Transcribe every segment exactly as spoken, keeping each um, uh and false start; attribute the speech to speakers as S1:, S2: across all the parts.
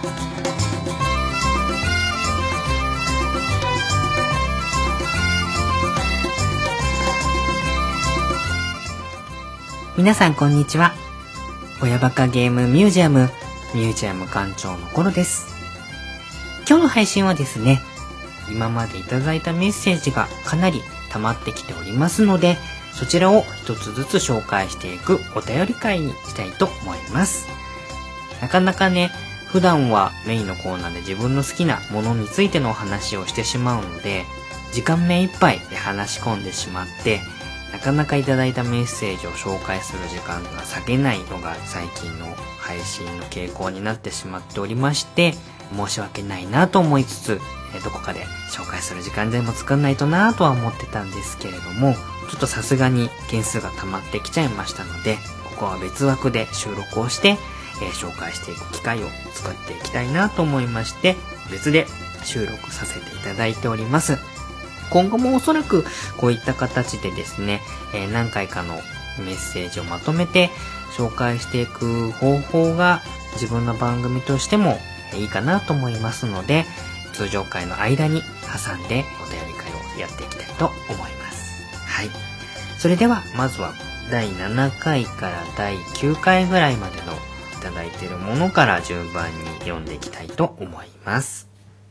S1: 皆さんこんにちは。親バカゲームミュージアムミュージアム館長のコロです。今日の配信はですね、今までいただいたメッセージがかなり溜まってきておりますので、そちらを一つずつ紹介していくお便り会にしたいと思います。なかなかね、普段はメインのコーナーで自分の好きなものについてのお話をしてしまうので、時間目いっぱいで話し込んでしまって、なかなかいただいたメッセージを紹介する時間が割けないのが最近の配信の傾向になってしまっておりまして、申し訳ないなと思いつつ、どこかで紹介する時間でも作んないとなとは思ってたんですけれども、ちょっとさすがに件数が溜まってきちゃいましたので、ここは別枠で収録をして、えー、紹介していく機会を作っていきたいなと思いまして、別で収録させていただいております。今後もおそらくこういった形でですね、えー、何回かのメッセージをまとめて紹介していく方法が自分の番組としてもいいかなと思いますので、通常回の間に挟んでお便り会をやっていきたいと思います。はい。それではまずはだいななかいからだいきゅうかいぐらいまでのいただいているものから順番に読んでいきたいと思います。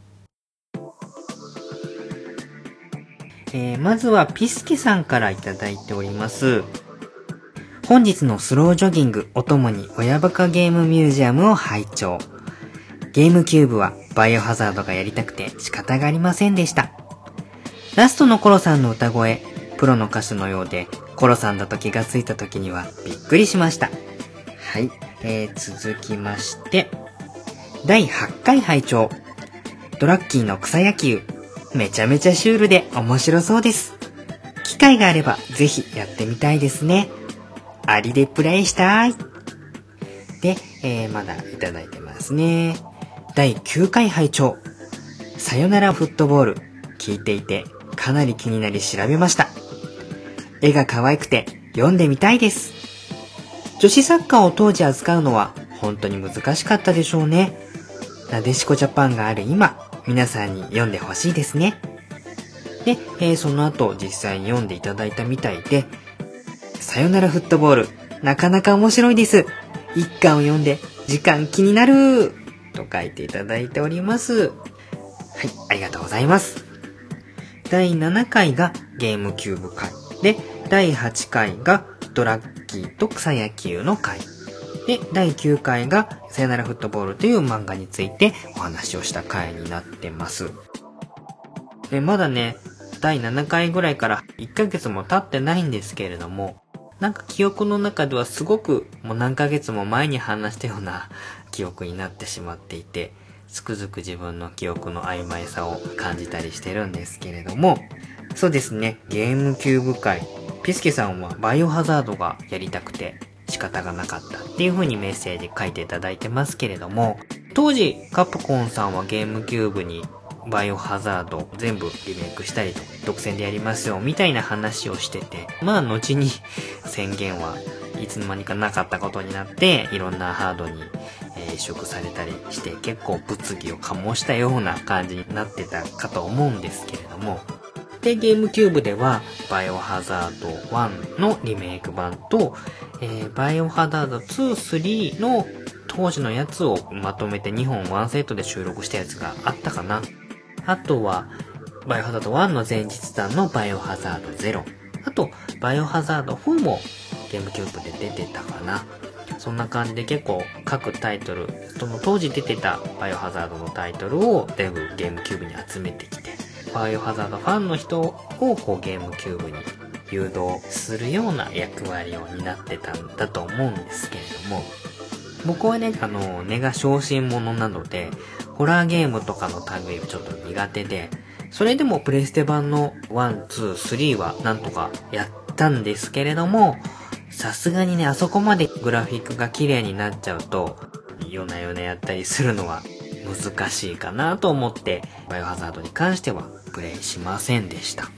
S1: えー、まずはピスケさんからいただいております。本日のスロージョギングお供に親バカゲームミュージアムを拝聴。ゲームキューブはバイオハザードがやりたくて仕方がありませんでした。ラストのコロさんの歌声、プロの歌手のようで、コロさんだと気がついた時にはびっくりしました。はい、えー、続きまして、だいはちかい拝聴。ドラッキーの草野球。めちゃめちゃシュールで面白そうです。機会があればぜひやってみたいですね。アリでプレイしたい。で、えー、まだいただいてますね。だいきゅうかい拝聴。さよならフットボール。聞いていてかなり気になり調べました。絵が可愛くて読んでみたいです。女子サッカーを当時扱うのは本当に難しかったでしょうね。なでしこジャパンがある今、皆さんに読んでほしいですね。で、えー、その後実際に読んでいただいたみたいで、さよならフットボール、なかなか面白いです。一巻を読んで時間気になると書いていただいております。はい、ありがとうございます。だいななかいがゲームキューブ回で、だいはちかいがドラッキーと草野球の回で、だいきゅうかいがさよならフットボールという漫画についてお話をした回になってます。で、まだね、だいななかいぐらいからいっかげつも経ってないんですけれども、なんか記憶の中ではすごくもう何ヶ月も前に話したような記憶になってしまっていて、つくづく自分の記憶の曖昧さを感じたりしてるんですけれども、そうですね、ゲームキューブ回、ピスケさんはバイオハザードがやりたくて仕方がなかったっていう風にメッセージ書いていただいてますけれども、当時カプコンさんはゲームキューブにバイオハザード全部リメイクしたりと独占でやりますよみたいな話をしてて、まあ後に宣言はいつの間にかなかったことになって、いろんなハードに移植されたりして結構物議を醸したような感じになってたかと思うんですけれども、でゲームキューブではバイオハザードワンのリメイク版と、えー、バイオハザードツー、スリーの当時のやつをまとめてにほんワンセットで収録したやつがあったかな。あとはバイオハザードワンの前日談のバイオハザードゼロ、あとバイオハザードフォーもゲームキューブで出てたかな。そんな感じで結構各タイトル、その当時出てたバイオハザードのタイトルを全部ゲームキューブに集めてきて、バイオハザードファンの人をこうゲームキューブに誘導するような役割を担ってたんだと思うんですけれども、僕はね、あの、根が小心者なので、ホラーゲームとかの類はちょっと苦手で、それでもプレステ版のワン、ツー、スリーはなんとかやったんですけれども、さすがにね、あそこまでグラフィックが綺麗になっちゃうと、夜な夜なやったりするのは難しいかなと思って、バイオハザードに関してはプレイしませんでした。はい。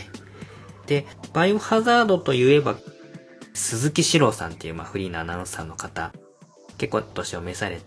S1: で、バイオハザードといえば、鈴木史郎さんっていう、まあ、フリーのアナウンサーの方、結構年を召された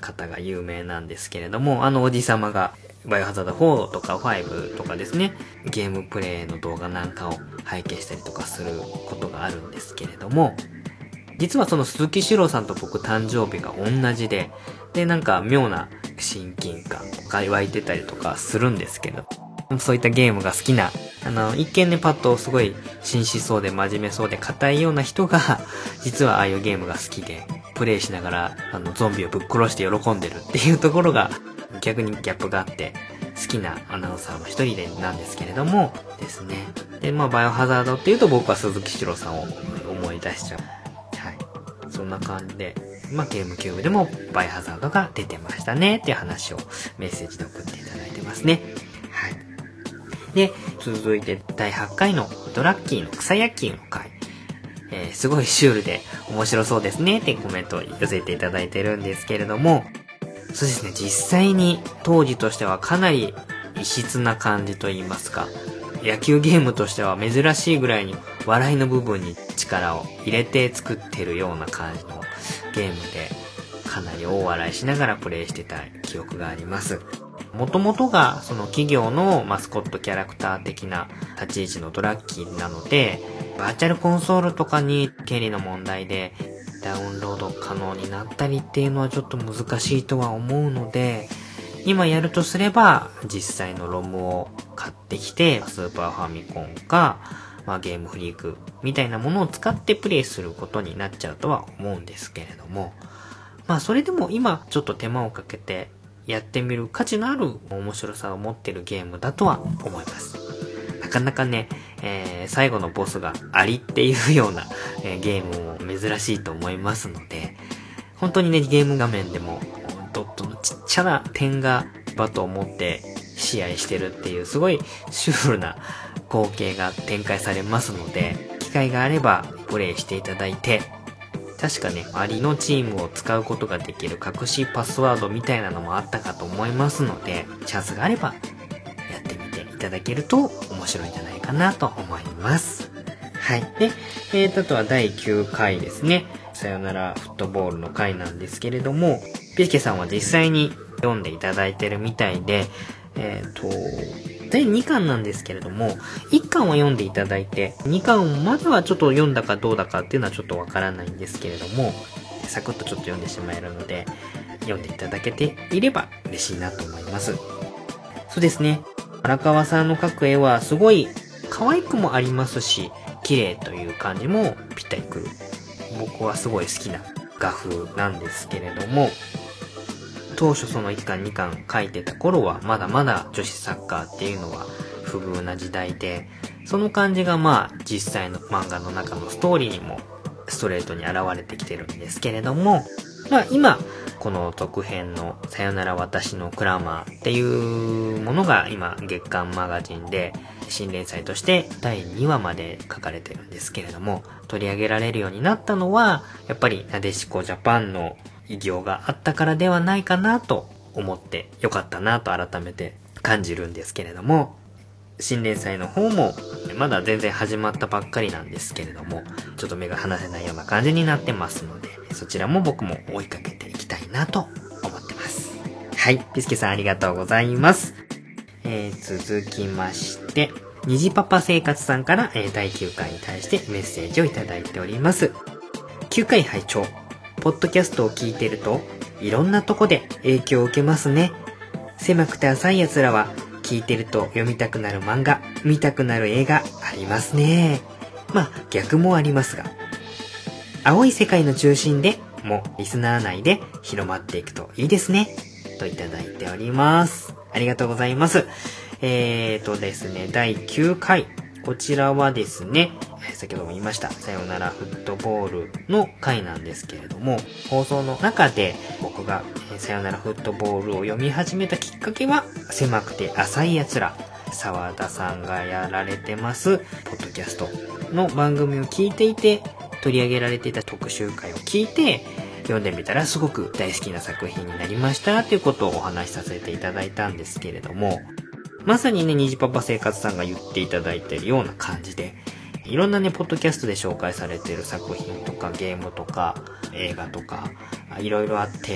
S1: 方が有名なんですけれども、あのおじさまがバイオハザードフォーとかファイブとかですね、ゲームプレイの動画なんかを拝見したりとかすることがあるんですけれども、実はその鈴木史郎さんと僕誕生日が同じで、でなんか妙な親近感が湧いてたりとかするんですけど、そういったゲームが好きな、あの、一見ねパッとすごい紳士そうで真面目そうで硬いような人が、実はああいうゲームが好きで、プレイしながら、あの、ゾンビをぶっ殺して喜んでるっていうところが、逆にギャップがあって、好きなアナウンサーの一人でなんですけれども、ですね。で、まあ、バイオハザードっていうと僕は鈴木史郎さんを思い出しちゃう。はい。そんな感じで、まあ、ゲームキューブでもバイオハザードが出てましたねっていう話をメッセージで送っていただいてますね。はい。で、続いてだいはちかいのドラッキーの草野球の回。えー、すごいシュールで面白そうですねってコメントを寄せていただいてるんですけれども、そうですね、実際に当時としてはかなり異質な感じと言いますか、野球ゲームとしては珍しいぐらいに笑いの部分に力を入れて作ってるような感じのゲームで、かなり大笑いしながらプレイしてた記憶があります。もともとがその企業のマスコットキャラクター的な立ち位置のドラッキーなので、バーチャルコンソールとかに権利の問題でダウンロード可能になったりっていうのはちょっと難しいとは思うので、今やるとすれば実際のロムを買ってきてスーパーファミコンか、まあ、ゲームフリークみたいなものを使ってプレイすることになっちゃうとは思うんですけれども、まあそれでも今ちょっと手間をかけてやってみる価値のある面白さを持ってるゲームだとは思います。なかなかね、えー、最後のボスがアリっていうような、えー、ゲームも珍しいと思いますので、本当にね、ゲーム画面でもドットのちっちゃな点がバトを持って試合してるっていうすごいシュールな光景が展開されますので、機会があればプレイしていただいて、確かね、アリのチームを使うことができる隠しパスワードみたいなのもあったかと思いますので、チャンスがあればやってみていただけると面白いんじゃないかなと思います。はい。で、えー、あとはだいきゅうかいですね。さよならフットボールの回なんですけれども、ピスケさんは実際に読んでいただいてるみたいで、えっと、だいにかんなんですけれども、いっかんは読んでいただいて、にかんまではちょっと読んだかどうだかっていうのはちょっとわからないんですけれども、サクッとちょっと読んでしまえるので、読んでいただけていれば嬉しいなと思います。そうですね。荒川さんの描く絵はすごい可愛くもありますし、綺麗という感じもぴったりくる。僕はすごい好きな画風なんですけれども、当初そのいっかんにかん書いてた頃はまだまだ女子サッカーっていうのは不遇な時代で、その感じがまあ実際の漫画の中のストーリーにもストレートに現れてきてるんですけれども、まあ今この続編のさよなら私のクラマーっていうものが今月刊マガジンで新連載としてだいにわまで書かれてるんですけれども、取り上げられるようになったのはやっぱりなでしこジャパンの偉業があったからではないかなと思ってよかったなと改めて感じるんですけれども、新連載の方もまだ全然始まったばっかりなんですけれども、ちょっと目が離せないような感じになってますので、そちらも僕も追いかけていきたいなと思ってます。はい、ピスケさんありがとうございます。えー、続きまして虹パパ生活さんから、えー、だいきゅうかいに対してメッセージをいただいております。きゅうかい拝聴。ポッドキャストを聞いてるといろんなとこで影響を受けますね。狭くて浅い奴らは聞いてると読みたくなる漫画、見たくなる映画ありますね。まあ逆もありますが、青い世界の中心でもリスナー内で広まっていくといいですねといただいております。ありがとうございます。えーとですね、だいきゅうかい、こちらはですね、先ほども言いましたさよならフットボールの回なんですけれども、放送の中で僕がさよならフットボールを読み始めたきっかけは、狭くて浅いやつら、沢田さんがやられてますポッドキャストの番組を聞いていて、取り上げられていた特集会を聞いて読んでみたらすごく大好きな作品になりましたということをお話しさせていただいたんですけれども、まさにね、虹パパ生活さんが言っていただいているような感じで、いろんなね、ポッドキャストで紹介されている作品とかゲームとか映画とかいろいろあって、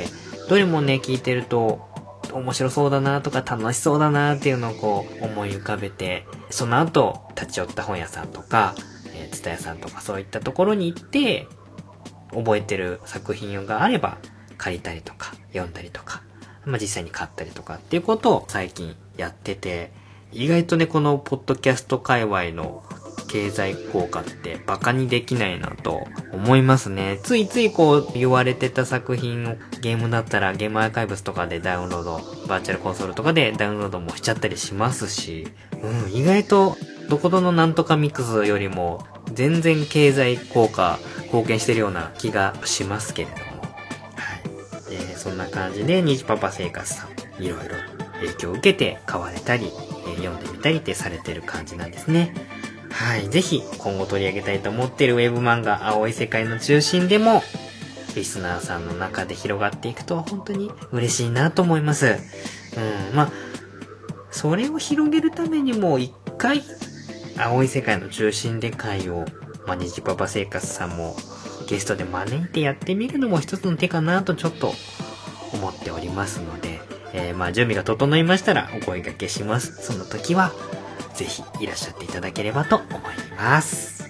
S1: どれもね、聞いてると、面白そうだなとか楽しそうだなっていうのをこう思い浮かべて、その後立ち寄った本屋さんとか、えー、ツタヤさんとかそういったところに行って、覚えてる作品があれば借りたりとか読んだりとか、まあ、実際に買ったりとかっていうことを最近やってて、意外とね、このポッドキャスト界隈の経済効果ってバカにできないなと思いますね。ついついこう言われてた作品をゲームだったらゲームアーカイブスとかでダウンロード、バーチャルコンソールとかでダウンロードもしちゃったりしますし、うん、意外とどこぞのなんとかミックスよりも全然経済効果貢献してるような気がしますけれども。はい。えー、そんな感じで、にじパパ生活さん、いろいろ影響を受けて買われたり、えー、読んでみたりってされてる感じなんですね。はい。ぜひ、今後取り上げたいと思っているウェブ漫画、青い世界の中心でも、リスナーさんの中で広がっていくと本当に嬉しいなと思います。うん。まあ、それを広げるためにも一回、青い世界の中心で会を、まあ、にじパパ生活さんもゲストで招いてやってみるのも一つの手かなとちょっと思っておりますので、えー、まあ準備が整いましたらお声掛けします。その時はぜひいらっしゃっていただければと思います。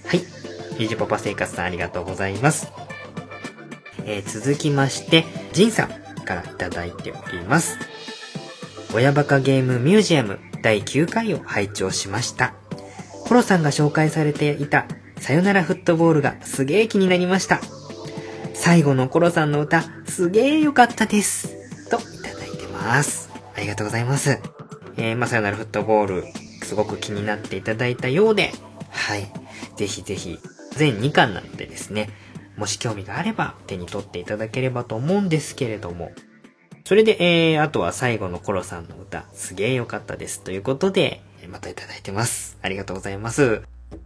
S1: はい。にじパパ生活さんありがとうございます。えー、続きまして、ジンさんからいただいております。親バカゲームミュージアムだいきゅうかいを拝聴しました。コロさんが紹介されていたさよならフットボールがすげー気になりました。最後のコロさんの歌すげー良かったです。といただいてます。ありがとうございます。えー、まあ、さよならフットボールすごく気になっていただいたようで、はい。ぜひぜひ全にかんなのでですね、もし興味があれば手に取っていただければと思うんですけれども、それで、えー、あとは最後のコロさんの歌すげー良かったですということで、またいただいてます。ありがとうございます。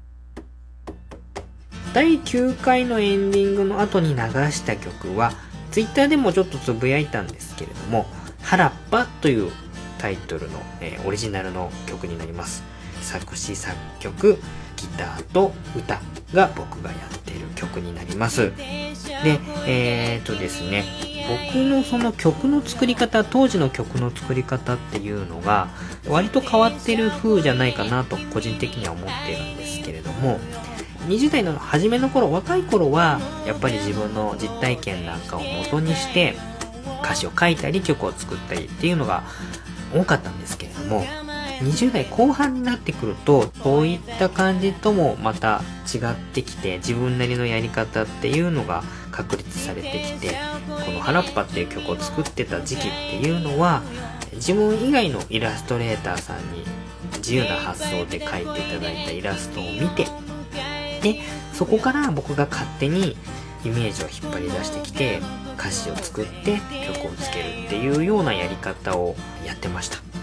S1: だいきゅうかいのエンディングの後に流した曲は、ツイッターでもちょっとつぶやいたんですけれども、原っぱというタイトルの、えー、オリジナルの曲になります。作詞作曲、ギターと歌が僕がやっている曲になります。で、えーっとですね、僕のその曲の作り方、当時の曲の作り方っていうのが割と変わってる風じゃないかなと個人的には思ってるんですけれども、にじゅう代の初めの頃、若い頃はやっぱり自分の実体験なんかを元にして歌詞を書いたり曲を作ったりっていうのが多かったんですけれども、にじゅう代後半になってくるとそういった感じともまた違ってきて、自分なりのやり方っていうのが確立されてきて、この原っぱっていう曲を作ってた時期っていうのは自分以外のイラストレーターさんに自由な発想で描いていただいたイラストを見て、でそこから僕が勝手にイメージを引っ張り出してきて歌詞を作って曲をつけるっていうようなやり方をやってました。はい。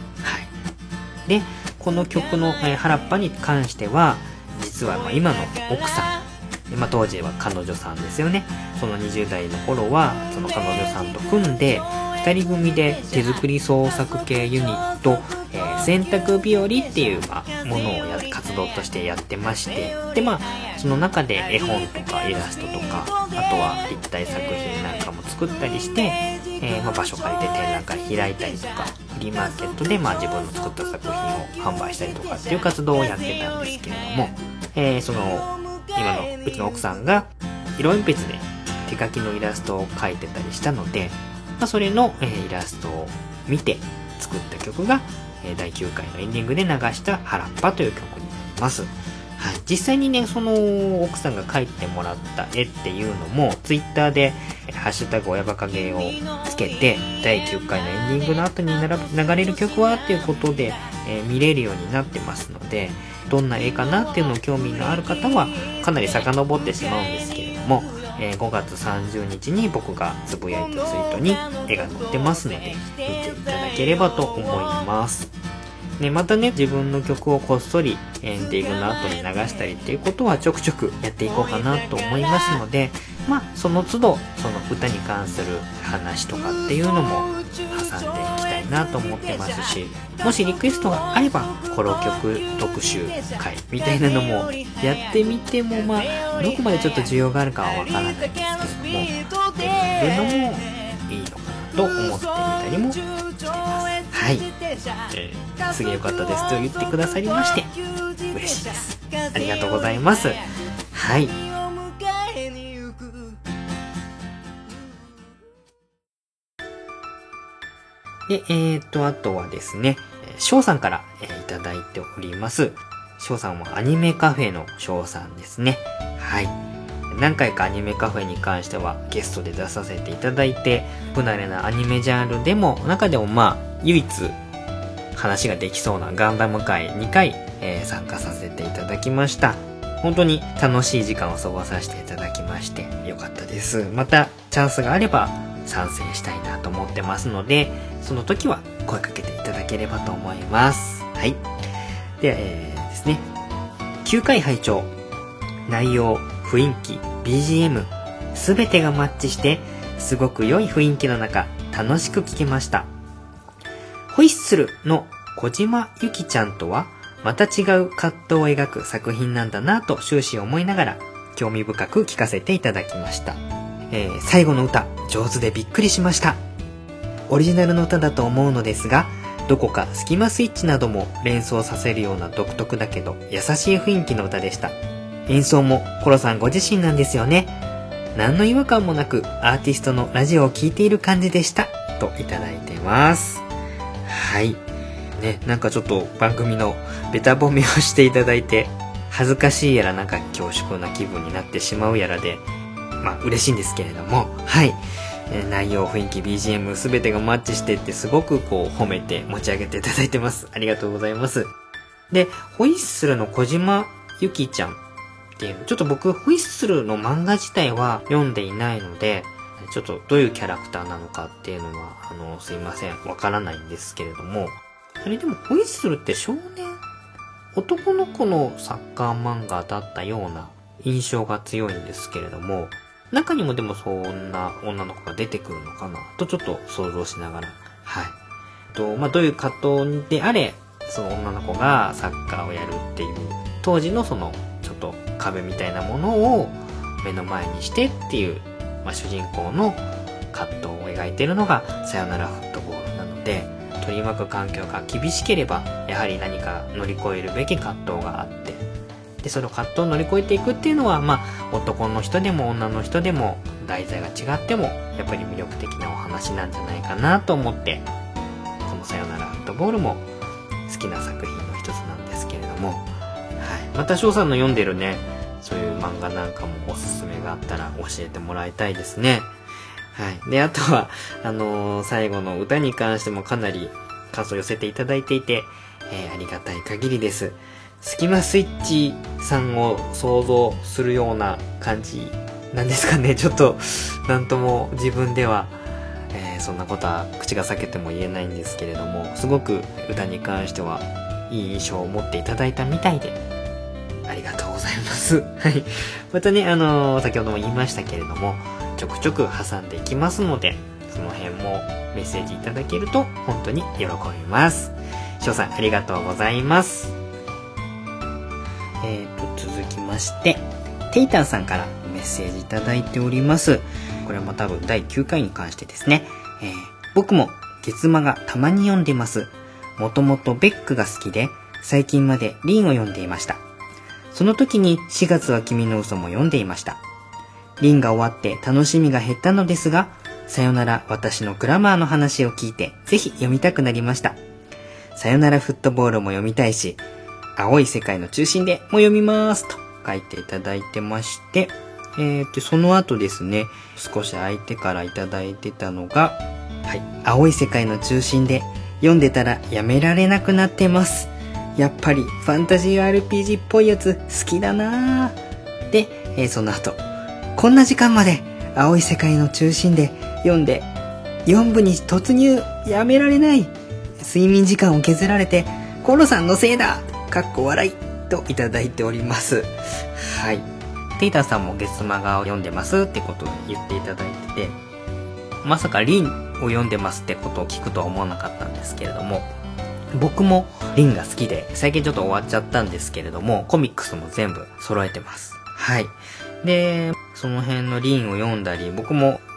S1: でこの曲の、えー、原っぱに関しては実はまあ今の奥さん、まあ、当時は彼女さんですよね。そのにじゅう代の頃はその彼女さんと組んでふたり組で手作り創作系ユニット、えー、洗濯日和っていう、まあ、ものをや活動としてやってまして、でまあその中で絵本とかイラストとか、あとは立体作品なんかも作ったりして、えーまあ、場所借りて展覧会開いたりとか、フリーマーケットでまあ自分の作った作品を販売したりとかっていう活動をやってたんですけれども、えー、その今のうちの奥さんが色鉛筆で手書きのイラストを描いてたりしたので、まあ、それの、えー、イラストを見て作った曲が、えー、だいきゅうかいのエンディングで流した原っぱという曲になります。はい、実際にね、その奥さんが描いてもらった絵っていうのもツイッターでハッシュタグ親バカゲーをつけて、だいきゅうかいのエンディングの後に流れる曲はっていうことで、えー、見れるようになってますので、どんな絵かなっていうのを興味のある方はかなり遡ってしまうんですけれども、えー、ごがつさんじゅうにちに僕がつぶやいたツイートに絵が載ってますので見ていただければと思います。ね、またね、自分の曲をこっそりエンディングの後に流したりっていうことはちょくちょくやっていこうかなと思いますので、まあその都度その歌に関する話とかっていうのも挟んでいきたいなと思ってますし、もしリクエストがあればコロ曲特集会みたいなのもやってみても、まあどこまでちょっと需要があるかはわからないんですけども、やってみるのもいいのかなとと思ってみたりもしてます。はい、えー、すげえ良かったですと言ってくださりまして嬉しいです。ありがとうございます。はい。で、えーと、あとはですね、翔さんから、えー、いただいております。翔さんはアニメカフェの翔さんですね。はい。何回かアニメカフェに関してはゲストで出させていただいて、不慣れなアニメジャンルでも、中でもまあ、唯一話ができそうなガンダム会にかい、えー、参加させていただきました。本当に楽しい時間を過ごさせていただきましてよかったです。またチャンスがあれば参戦したいなと思ってますので、その時は声かけていただければと思います。はい。で、えー、ですね。きゅうかい拝聴。内容、雰囲気、ビージーエム、すべてがマッチして、すごく良い雰囲気の中、楽しく聴けました。ホイッスルの小島ゆきちゃんとは、また違う葛藤を描く作品なんだなと終始思いながら、興味深く聴かせていただきました。えー、最後の歌、上手でびっくりしました。オリジナルの歌だと思うのですが、どこかスキマスイッチなども連想させるような独特だけど優しい雰囲気の歌でした。演奏もコロさんご自身なんですよね。何の違和感もなくアーティストのラジオを聴いている感じでした。といただいてます。はい。ね、なんかちょっと番組のベタ褒めをしていただいて、恥ずかしいやらなんか恐縮な気分になってしまうやらで、まあ嬉しいんですけれども、はい。内容、雰囲気、ビージーエム すべてがマッチしてってすごくこう褒めて持ち上げていただいてます。ありがとうございます。で、ホイッスルの小島ゆきちゃんっていう、ちょっと僕ホイッスルの漫画自体は読んでいないので、ちょっとどういうキャラクターなのかっていうのは、あの、すいません、わからないんですけれども、あれでもホイッスルって少年、男の子のサッカー漫画だったような印象が強いんですけれども、中にもでもそんな女の子が出てくるのかなとちょっと想像しながら、はい。と、まあ、どういう葛藤であれ、その女の子がサッカーをやるっていう、当時のその、ちょっと壁みたいなものを目の前にしてっていう、まあ、主人公の葛藤を描いているのがさよならフットボールなので、取り巻く環境が厳しければ、やはり何か乗り越えるべき葛藤があって、で、その葛藤を乗り越えていくっていうのは、まあ、男の人でも女の人でも、題材が違っても、やっぱり魅力的なお話なんじゃないかなと思って、このさよならフットボールも好きな作品の一つなんですけれども、はい。また翔さんの読んでるね、そういう漫画なんかもおすすめがあったら教えてもらいたいですね。はい。で、あとは、あのー、最後の歌に関してもかなり感想を寄せていただいていて、えー、ありがたい限りです。スキマスイッチさんを想像するような感じなんですかね。ちょっと、なんとも自分では、えー、そんなことは口が裂けても言えないんですけれども、すごく歌に関してはいい印象を持っていただいたみたいで、ありがとうございます。はい。またね、あのー、先ほども言いましたけれども、ちょくちょく挟んでいきますので、その辺もメッセージいただけると本当に喜びます。翔さん、ありがとうございます。えーと、続きまして、テイタンさんからメッセージいただいております。これも多分だいきゅうかいに関してですね。えー、僕も月間がたまに読んでます。もともとベックが好きで、最近までリンを読んでいました。その時にしがつは君の嘘も読んでいました。リンが終わって楽しみが減ったのですが、さよなら私のグラマーの話を聞いてぜひ読みたくなりました。さよならフットボールも読みたいし、青い世界の中心でも読みますと書いていただいてまして、えーと、その後ですね、少し空いてからいただいてたのが、はい、青い世界の中心で読んでたらやめられなくなってます。やっぱりファンタジー アールピージー っぽいやつ好きだなぁ。で、えー、その後、こんな時間まで青い世界の中心で読んでよん部に突入やめられない。睡眠時間を削られてコロさんのせいだかっこ笑いといただいております。はい。テイタさんも月マガを読んでますってことを言っていただいてて、まさかリンを読んでますってことを聞くとは思わなかったんですけれども、僕もリンが好きで最近ちょっと終わっちゃったんですけれども、コミックスも全部揃えてます。はい。で、その辺のリンを読んだり、僕も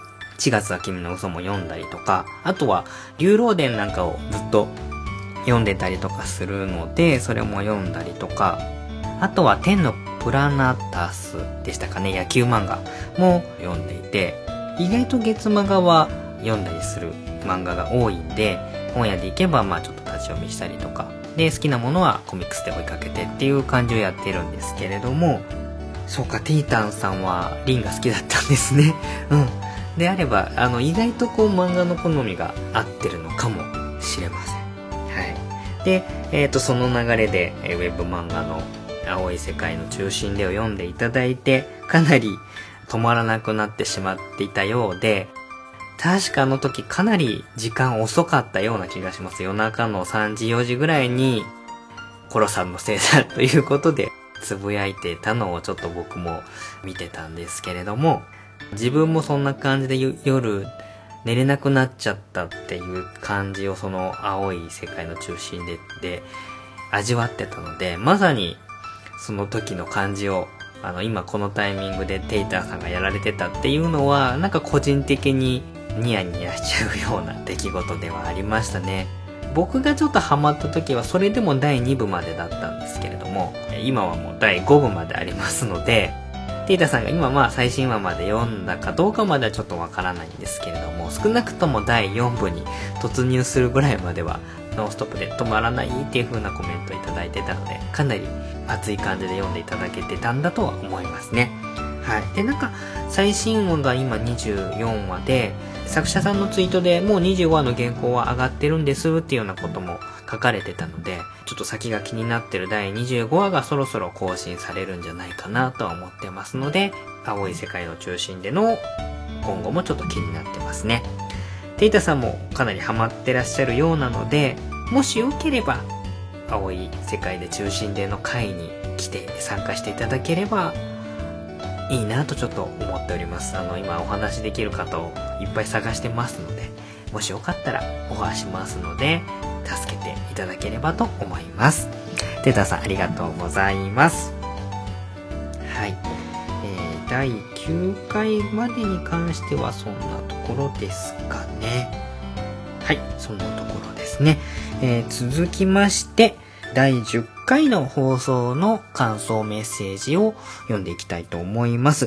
S1: ちがつは君の嘘も読んだりとか、あとは竜狼伝なんかをずっと読んでたりとかするので、それも読んだりとか、あとは天のプラナタスでしたかね、野球漫画も読んでいて、意外と月漫画は読んだりする漫画が多いんで、本屋で行けばまあちょっと立ち読みしたりとか、で好きなものはコミックスで追いかけてっていう感じをやってるんですけれども、そうか、ティータンさんはリンが好きだったんですね。うん。であれば、あの、意外とこう漫画の好みが合ってるのかもしれません。はい。で、えっと、その流れで、えウェブ漫画の青い世界の中心でを読んでいただいて、かなり止まらなくなってしまっていたようで、確かあの時かなり時間遅かったような気がします。夜中のさんじよじぐらいに、コロさんのせいだということで、つぶやいてたのをちょっと僕も見てたんですけれども、自分もそんな感じで夜寝れなくなっちゃったっていう感じをその青い世界の中心でで味わってたので、まさにその時の感じをあの今このタイミングでテイターさんがやられてたっていうのは、なんか個人的にニヤニヤしちゃうような出来事ではありましたね。僕がちょっとハマった時はそれでもだいにぶまでだったんですけれども、今はもうだいごぶまでありますので、テイタさんが今まあ最新話まで読んだかどうかまではちょっとわからないんですけれども、少なくともだいよんぶに突入するぐらいまではノンストップで止まらないっていう風なコメントをいただいてたので、かなり熱い感じで読んでいただけてたんだとは思いますね。はい。で、なんか最新話が今にじゅうよんわで、作者さんのツイートでもうにじゅうわの原稿は上がってるんですっていうようなことも書かれてたので、ちょっと先が気になってるだいにじゅうごわがそろそろ更新されるんじゃないかなとは思ってますので、青い世界の中心での今後もちょっと気になってますね。テイタさんもかなりハマってらっしゃるようなので、もしよければ青い世界で中心での会に来て参加していただければいいなとちょっと思っております。あの今お話しできる方をいっぱい探してますので、もしよかったらオファーしますので助けていただければと思います。テータさんありがとうございます。はい、えー、だいきゅうかいまでに関してはそんなところですかね。はい、そんなところですね。えー、続きましてだいじゅっかいの放送の感想メッセージを読んでいきたいと思います。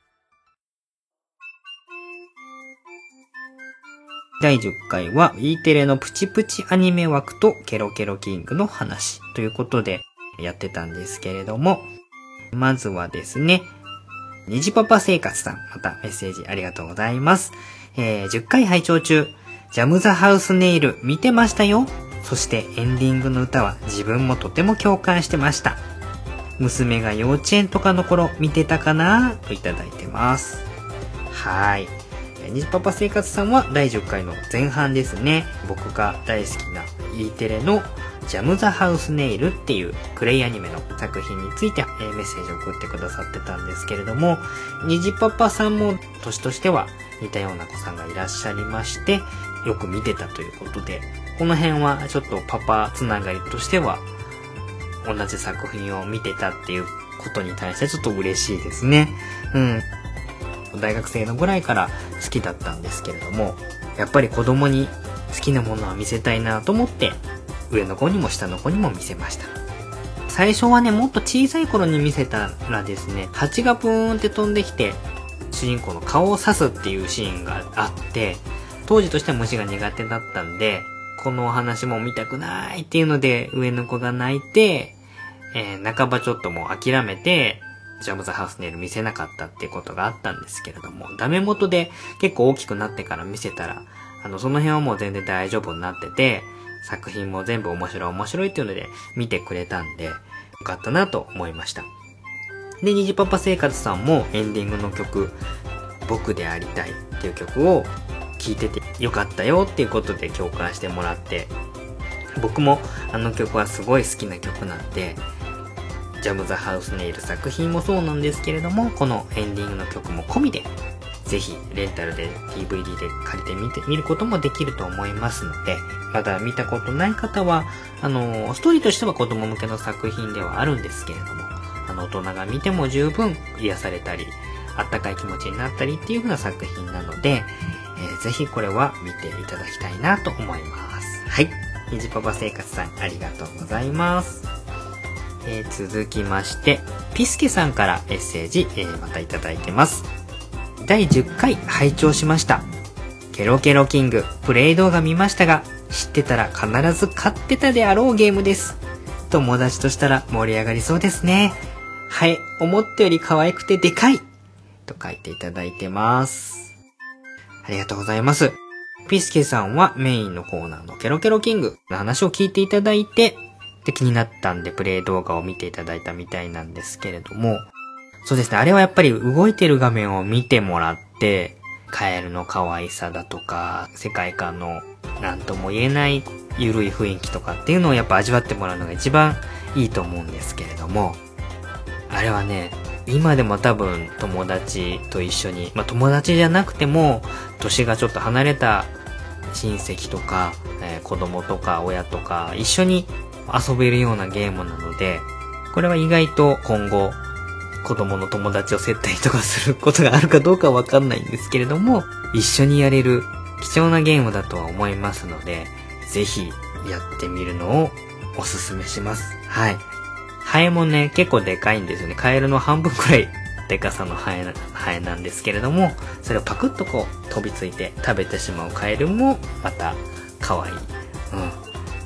S1: だいじゅっかいは E テレのプチプチアニメ枠とケロケロキングの話ということでやってたんですけれども、まずはですね、虹パパ生活さん、またメッセージありがとうございます。えー、じゅっかい拝聴中、ジャムザハウスネイル見てましたよ。そしてエンディングの歌は自分もとても共感してました。娘が幼稚園とかの頃見てたかなといただいてます。はい。虹パパ生活さんはだいじゅっかいの前半ですね。僕が大好きな E テレのジャムザハウスネイルっていうクレイアニメの作品についてメッセージを送ってくださってたんですけれども、虹パパさんも年としては似たような子さんがいらっしゃいまして、よく見てたということで、この辺はちょっとパパつながりとしては同じ作品を見てたっていうことに対してちょっと嬉しいですね。うん。大学生のぐらいから好きだったんですけれども、やっぱり子供に好きなものは見せたいなと思って上の子にも下の子にも見せました。最初はね、もっと小さい頃に見せたらですね、蜂がブーンって飛んできて主人公の顔を刺すっていうシーンがあって、当時としては虫が苦手だったんで、このお話も見たくないっていうので上の子が泣いて、えー、半ばちょっともう諦めてジャムザハウスネイル見せなかったっていうことがあったんですけれども、ダメ元で結構大きくなってから見せたら、あのその辺はもう全然大丈夫になってて、作品も全部面白い面白いっていうので見てくれたんでよかったなと思いました。で、虹パパ生活さんもエンディングの曲僕でありたいっていう曲を聴いててよかったよっていうことで共感してもらって、僕もあの曲はすごい好きな曲なんで、ジャムザハウスネイル作品もそうなんですけれども、このエンディングの曲も込みでぜひレンタルで ディーブイディー で借りてみてみることもできると思いますので、まだ見たことない方はあのストーリーとしては子供向けの作品ではあるんですけれども、あの大人が見ても十分癒されたりあったかい気持ちになったりっていう風な作品なので、 えー、ぜひこれは見ていただきたいなと思います。はい。にじパパ生活さんありがとうございます。えー、続きまして、ピスケさんからメッセージ、えー、またいただいてます。だいじゅっかい拝聴しました。ケロケロキングプレイ動画見ましたが、知ってたら必ず買ってたであろうゲームです。友達としたら盛り上がりそうですね。はい、思ったより可愛くてでかいと書いていただいてます。ありがとうございます。ピスケさんはメインのコーナーのケロケロキングの話を聞いていただいて、で気になったんでプレイ動画を見ていただいたみたいなんですけれども、そうですね、あれはやっぱり動いてる画面を見てもらって、カエルの可愛さだとか、世界観のなんとも言えない緩い雰囲気とかっていうのをやっぱ味わってもらうのが一番いいと思うんですけれども、あれはね、今でも多分友達と一緒に、まあ友達じゃなくても、年がちょっと離れた親戚とか、えー、子供とか親とか一緒に遊べるようなゲームなので、これは意外と今後子供の友達を接待とかすることがあるかどうかわかんないんですけれども、一緒にやれる貴重なゲームだとは思いますので、ぜひやってみるのをおすすめします。はい。ハエもね、結構でかいんですよね。カエルの半分くらいでかさのハエな、ハエなんですけれども、それをパクッとこう飛びついて食べてしまうカエルもまた可愛い。うん。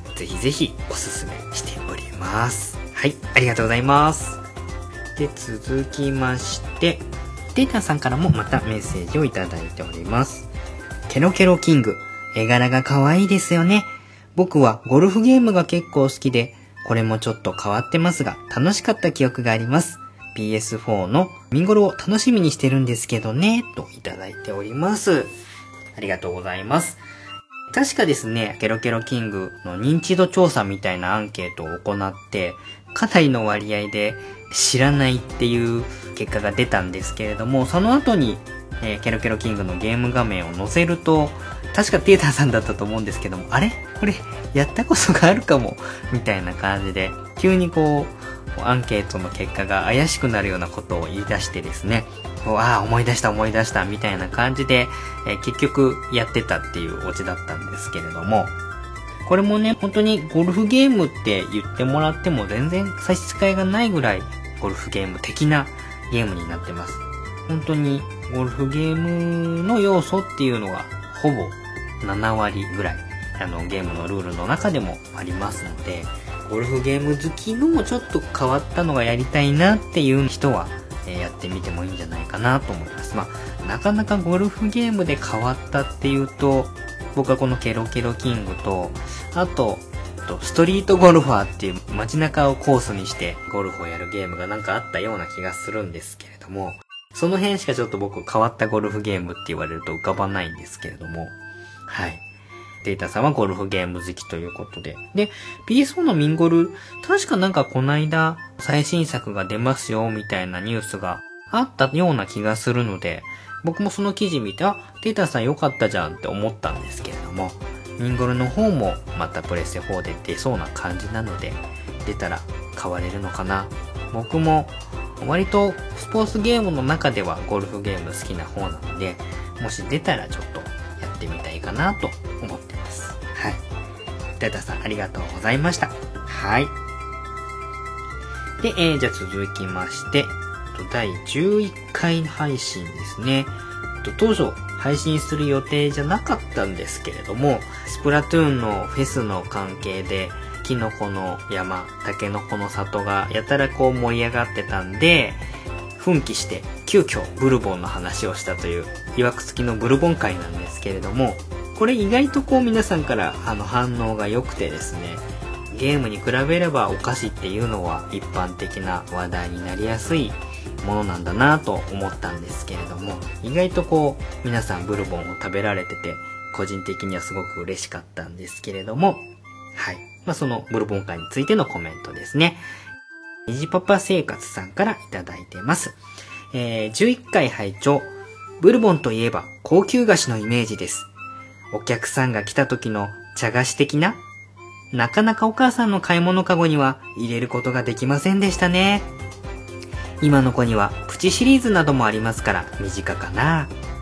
S1: ぜひぜひおすすめしております。はい、ありがとうございます。で、続きまして、データさんからもまたメッセージをいただいております。ケロケロキング、絵柄が可愛いですよね。僕はゴルフゲームが結構好きで、これもちょっと変わってますが、楽しかった記憶があります。ピーエスフォー の見頃を楽しみにしてるんですけどね、といただいております。ありがとうございます。確かですね、ケロケロキングの認知度調査みたいなアンケートを行って、かなりの割合で知らないっていう結果が出たんですけれども、その後に、えー、ケロケロキングのゲーム画面を載せると、確かテーターさんだったと思うんですけども、あれこれやったことがあるかもみたいな感じで、急にこうアンケートの結果が怪しくなるようなことを言い出してですね、ああ思い出した思い出したみたいな感じで、えー、結局やってたっていうオチだったんですけれども、これもね、本当にゴルフゲームって言ってもらっても全然差し支えがないぐらいゴルフゲーム的なゲームになってます。本当にゴルフゲームの要素っていうのがほぼななわりぐらいあのゲームのルールの中でもありますので、ゴルフゲーム好きのちょっと変わったのがやりたいなっていう人は、えー、やってみてもいいんじゃないかなと思います。まあなかなかゴルフゲームで変わったっていうと、僕はこのケロケロキングと、あとストリートゴルファーっていう街中をコースにしてゴルフをやるゲームがなんかあったような気がするんですけれども、その辺しかちょっと僕変わったゴルフゲームって言われると浮かばないんですけれども、はい。データさんはゴルフゲーム好きということで。で、ピーエスフォー のミンゴル、確かなんかこないだ最新作が出ますよみたいなニュースがあったような気がするので、僕もその記事見て、あ、データさん良かったじゃんって思ったんですけれども、ミンゴルの方もまたプレステフォーで出そうな感じなので、出たら買われるのかな。僕も割とスポーツゲームの中ではゴルフゲーム好きな方なので、もし出たらちょっとやってみたいかなと思ってます。はい。データさんありがとうございました。はい。で、えー、じゃあ続きまして、だいじゅういっかい配信ですね。当初配信する予定じゃなかったんですけれども、スプラトゥーンのフェスの関係でキノコの山、タケノコの里がやたらこう盛り上がってたんで、奮起して急遽ブルボンの話をしたという曰く付きのブルボン会なんですけれども、これ意外とこう皆さんからあの反応が良くてですね、ゲームに比べればお菓子っていうのは一般的な話題になりやすいものなんだなと思ったんですけれども、意外とこう皆さんブルボンを食べられてて、個人的にはすごく嬉しかったんですけれども、はい。まあ、そのブルボン会についてのコメントですね。にじパパ生活さんからいただいてます。えー、じゅういっかい拝聴。ブルボンといえば高級菓子のイメージです。お客さんが来た時の茶菓子的な、なかなかお母さんの買い物かごには入れることができませんでしたね。今の子にはプチシリーズなどもありますから短かな。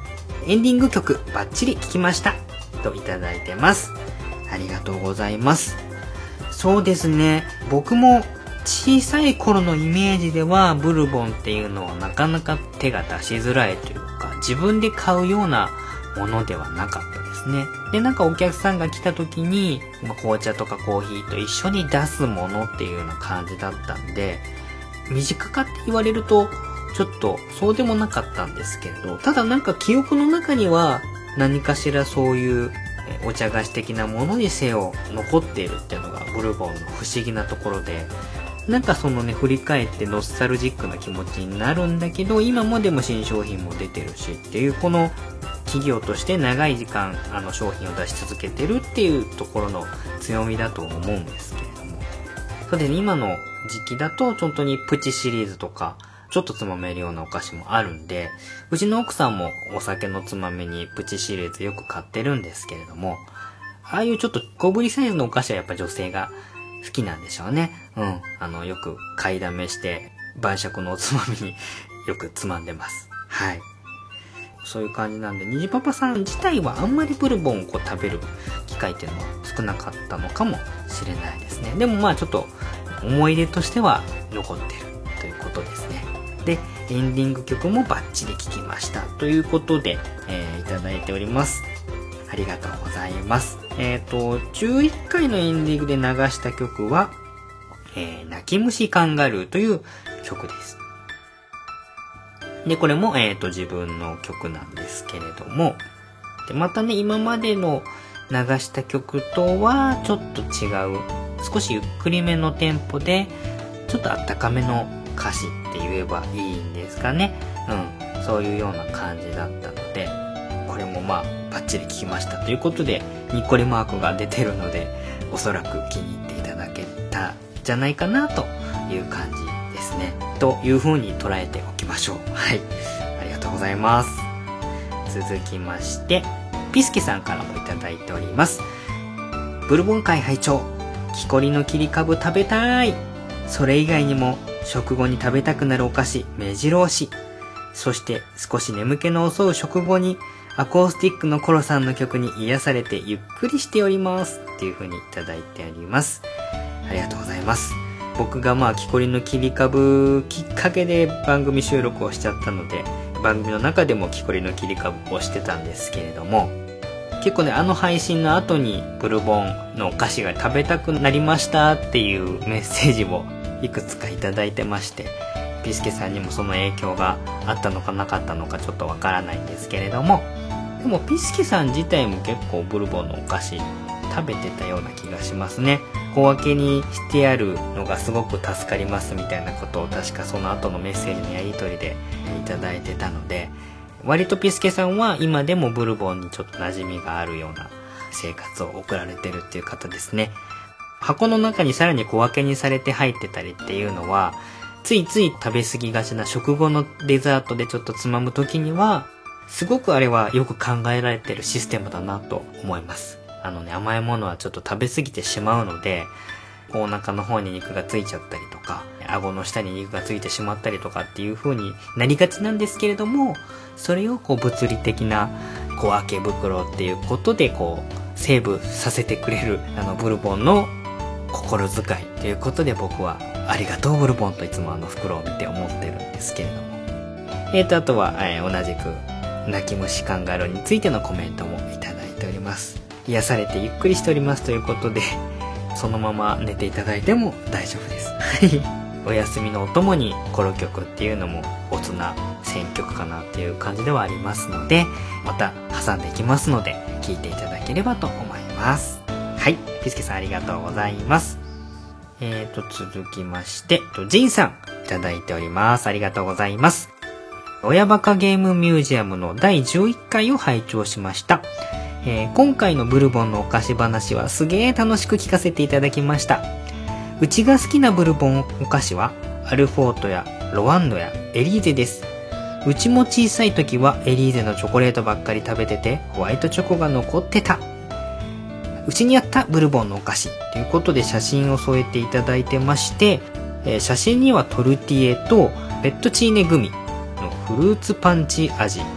S1: エンディング曲バッチリ聴きましたといただいてます。ありがとうございます。そうですね、僕も小さい頃のイメージではブルボンっていうのはなかなか手が出しづらいというか、自分で買うようなものではなかったですね。で、なんかお客さんが来た時に、まあ、紅茶とかコーヒーと一緒に出すものっていうような感じだったんで、身近かって言われるとちょっとそうでもなかったんですけれど、ただなんか記憶の中には何かしらそういうお茶菓子的なものにせよ残っているっていうのがブルボンの不思議なところで、なんかそのね、振り返ってノスタルジックな気持ちになるんだけど、今もでも新商品も出てるしっていう、この企業として長い時間あの商品を出し続けてるっていうところの強みだと思うんですけれども、それで、ね、今の時期だと本当にプチシリーズとかちょっとつまめるようなお菓子もあるんで、うちの奥さんもお酒のつまみにプチシリーズよく買ってるんですけれども、ああいうちょっと小ぶりサイズのお菓子はやっぱ女性が好きなんでしょうね。うん。あの、よく買いだめして晩酌のおつまみによくつまんでます。はい。そういう感じなんで、にじパパさん自体はあんまりブルボンをこう食べる機会っていうのは少なかったのかもしれないですね。でもまあちょっと思い出としては残ってるということですね。で、エンディング曲もバッチリ聴きましたということで、えー、いただいております。ありがとうございます。えっと、じゅういっかいのエンディングで流した曲は、えー、泣き虫カンガルーという曲です。で、これも、えっと、自分の曲なんですけれども、で、またね、今までの流した曲とはちょっと違う、少しゆっくりめのテンポで、ちょっとあったかめの歌詞って言えばいいんですかね。うん。そういうような感じだったので、これもまあ、バッチリ聴きましたということで、にっこりマークが出てるので、おそらく気に入っていただけたんじゃないかなという感じですね。という風に捉えておきましょう。はい。ありがとうございます。続きまして、ピスケさんからもいただいております。ブルボン会拝聴。木こりの切り株食べたい。それ以外にも食後に食べたくなるお菓子目白押し。そして少し眠気の襲う食後にアコースティックのコロさんの曲に癒されてゆっくりしておりますっていう風にいただいております。ありがとうございます。僕がまあ木こりの切り株きっかけで番組収録をしちゃったので、番組の中でも木こりの切り株をしてたんですけれども、結構ね、あの配信の後にブルボンのお菓子が食べたくなりましたっていうメッセージをいくつかいただいてまして、ピスケさんにもその影響があったのかなかったのかちょっとわからないんですけれども、でもピスケさん自体も結構ブルボンのお菓子食べてたような気がしますね。小分けにしてあるのがすごく助かりますみたいなことを確かその後のメッセージのやり取りでいただいてたので、割とピスケさんは今でもブルボンにちょっと馴染みがあるような生活を送られてるっていう方ですね。箱の中にさらに小分けにされて入ってたりっていうのは、ついつい食べ過ぎがちな食後のデザートでちょっとつまむ時には、すごくあれはよく考えられてるシステムだなと思います。あのね、甘いものはちょっと食べ過ぎてしまうので、お腹の方に肉がついちゃったりとか、顎の下に肉がついてしまったりとかっていう風になりがちなんですけれども、それをこう物理的な小分け袋っていうことでこうセーブさせてくれるあのブルボンの心遣いということで、僕はありがとうブルボンといつもあの袋を見て思ってるんですけれども、えーとあとは、えー、同じく泣き虫カンガルーについてのコメントもいただいております。癒されてゆっくりしておりますということで、そのまま寝ていただいても大丈夫です。お休みのお供にコロ曲っていうのもおつな選曲かなっていう感じではありますので、また挟んでいきますので聞いていただければと思います。はい、ピスケさんありがとうございます。えーと続きまして、ジンさんいただいております。ありがとうございます。親バカゲームミュージアムのだいじゅういっかいを拝聴しました。えー、今回のブルボンのお菓子話はすげー楽しく聞かせていただきました。うちが好きなブルボンお菓子はアルフォートやロワンドやエリーゼです。うちも小さい時はエリーゼのチョコレートばっかり食べててホワイトチョコが残ってた。うちにあったブルボンのお菓子ということで写真を添えていただいてまして、えー、写真にはトルティエとフェットチーネグミのフルーツパンチ味を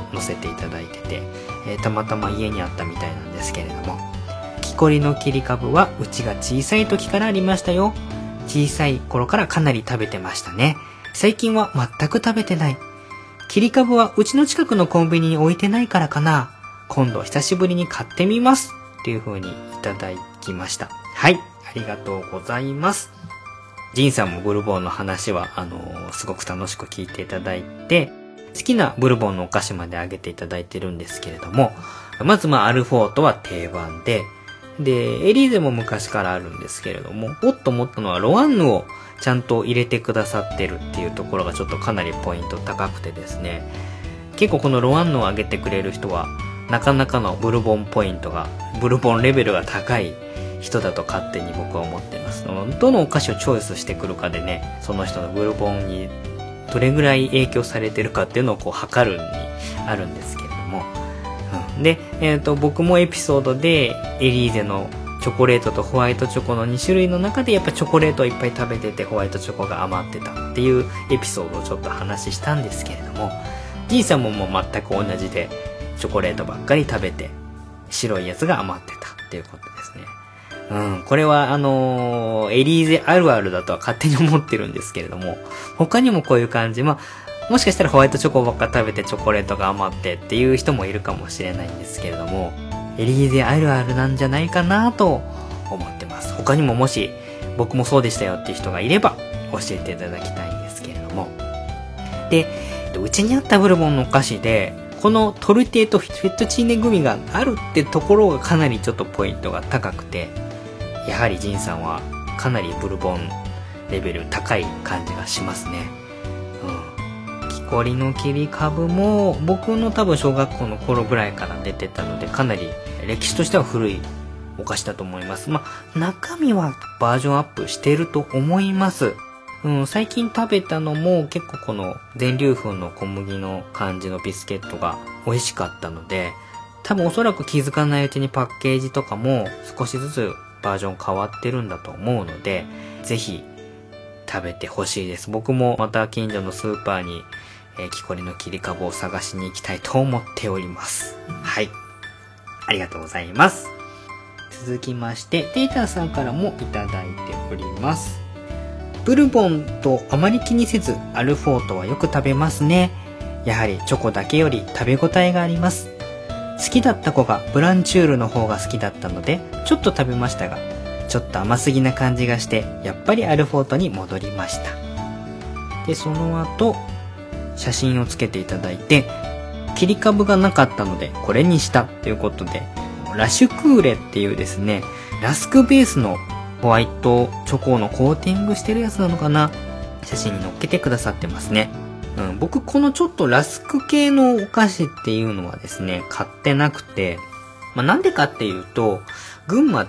S1: 載せていただいてて、えー、たまたま家にあったみたいなんですけれども、木こりの切り株はうちが小さい時からありましたよ。小さい頃からかなり食べてましたね。最近は全く食べてない。切り株はうちの近くのコンビニに置いてないからかな。今度久しぶりに買ってみます。っていう風にいただきました。はい、ありがとうございます。ジンさんもブルボンの話は、あのー、すごく楽しく聞いていただいて、好きなブルボンのお菓子まであげていただいてるんですけれども、まずまあアルフォートは定番で、で、エリーゼも昔からあるんですけれども、おっと思ったのはロワンヌをちゃんと入れてくださってるっていうところがちょっとかなりポイント高くてですね、結構このロワンヌをあげてくれる人は、なかなかのブルボンポイントが、ブルボンレベルが高い人だと勝手に僕は思っています。どのお菓子をチョイスしてくるかでね、その人のブルボンにどれぐらい影響されてるかっていうのをこう測るにあるんですけれども、うん、で、えっと僕もエピソードでエリーゼのチョコレートとホワイトチョコのに種類の中でやっぱチョコレートをいっぱい食べててホワイトチョコが余ってたっていうエピソードをちょっと話したんですけれども、じいさんももう全く同じでチョコレートばっかり食べて白いやつが余ってたっていうことですね。うん、これはあのー、エリーゼあるあるだとは勝手に思ってるんですけれども、他にもこういう感じ、まあ、もしかしたらホワイトチョコばっか食べてチョコレートが余ってっていう人もいるかもしれないんですけれども、エリーゼあるあるなんじゃないかなと思ってます。他にももし僕もそうでしたよっていう人がいれば教えていただきたいんですけれども。で、うちにあったブルボンのお菓子で、このトルティエとフェットチーネグミがあるってところがかなりちょっとポイントが高くて、やはりジンさんはかなりブルボンレベル高い感じがしますね。うん。木こりの切り株も僕の多分小学校の頃ぐらいから出てたので、かなり歴史としては古いお菓子だと思います。まあ、中身はバージョンアップしてると思います。うん、最近食べたのも結構この全粒粉の小麦の感じのビスケットが美味しかったので、多分おそらく気づかないうちにパッケージとかも少しずつバージョン変わってるんだと思うので、ぜひ食べてほしいです。僕もまた近所のスーパーに、えー、木こりの切り株を探しに行きたいと思っております。はい。ありがとうございます。続きまして、テーターさんからもいただいております。ブルボンとあまり気にせず、アルフォートはよく食べますね。やはりチョコだけより食べ応えがあります。好きだった子がブランチュールの方が好きだったので、ちょっと食べましたが、ちょっと甘すぎな感じがして、やっぱりアルフォートに戻りました。で、その後、写真をつけていただいて、切り株がなかったので、これにしたということで、ラシュクーレっていうですね、ラスクベースのホワイトチョコのコーティングしてるやつなのかな、写真に載っけてくださってますね。うん、僕このちょっとラスク系のお菓子っていうのはですね、買ってなくて、まあ、なんでかっていうと、群馬って、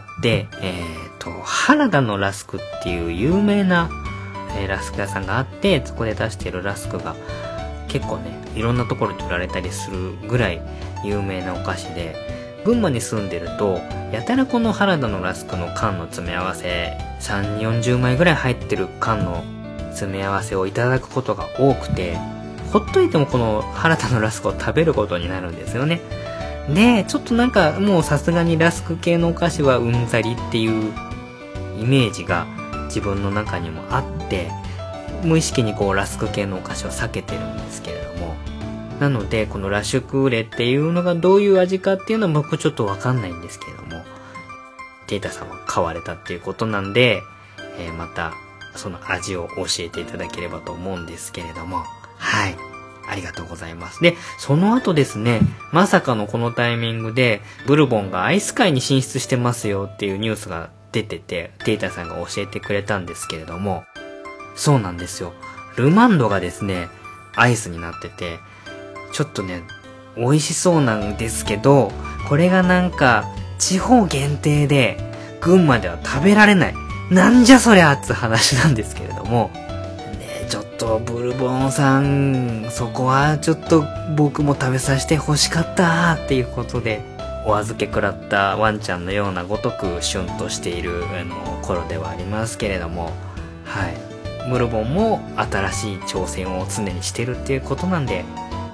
S1: えっと、原田のラスクっていう有名な、えー、ラスク屋さんがあって、そこで出しているラスクが結構ね、いろんなところで売られたりするぐらい有名なお菓子で、群馬に住んでると、やたらこの原田のラスクの缶の詰め合わせ、さんじゅう、よんじゅうまいぐらい入ってる缶の詰め合わせをいただくことが多くて、ほっといてもこの原田のラスクを食べることになるんですよね。で、ちょっとなんかもうさすがにラスク系のお菓子はうんざりっていうイメージが自分の中にもあって、無意識にこうラスク系のお菓子を避けてるんですけれども、なのでこのラシュクーレっていうのがどういう味かっていうのは僕ちょっとわかんないんですけれども、テータさんは買われたっていうことなんで、えー、またその味を教えていただければと思うんですけれども、はい、ありがとうございます。で、その後ですね、まさかのこのタイミングでブルボンがアイス界に進出してますよっていうニュースが出てて、テータさんが教えてくれたんですけれども、そうなんですよ。ルマンドがですね、アイスになってて、ちょっとね、美味しそうなんですけど、これがなんか地方限定で群馬では食べられない。なんじゃそりゃって話なんですけれども、ね、ちょっとブルボンさん、そこはちょっと僕も食べさせて欲しかったっていうことで、お預け食らったワンちゃんのようなごとくシュンとしているあの頃ではありますけれども、はい。ブルボンも新しい挑戦を常にしてるっていうことなんで、